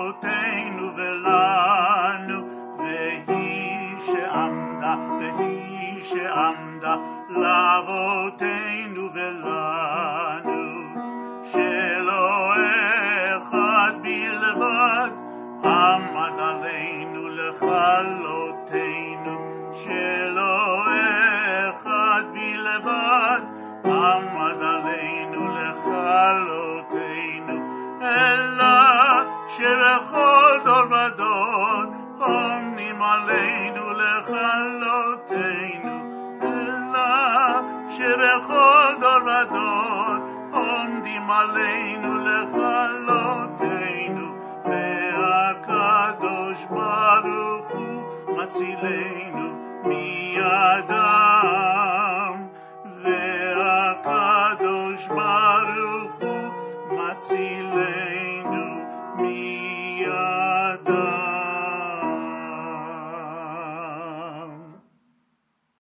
לאבותינו ולנו, והיא שעמדה לאבותינו ולנו, שלא אחד בלבד עמד עלינו לכלותנו, שלא אחד בלבד עמד עלינו לכלותנו, אלא שבכל דור ודור עומדים עלינו לכלותנו, אלא שבכל דור ודור עומדים עלינו לכלותנו, והקדוש ברוך הוא מצילנו מידם, והקדוש ברוך הוא מצילנו מידם.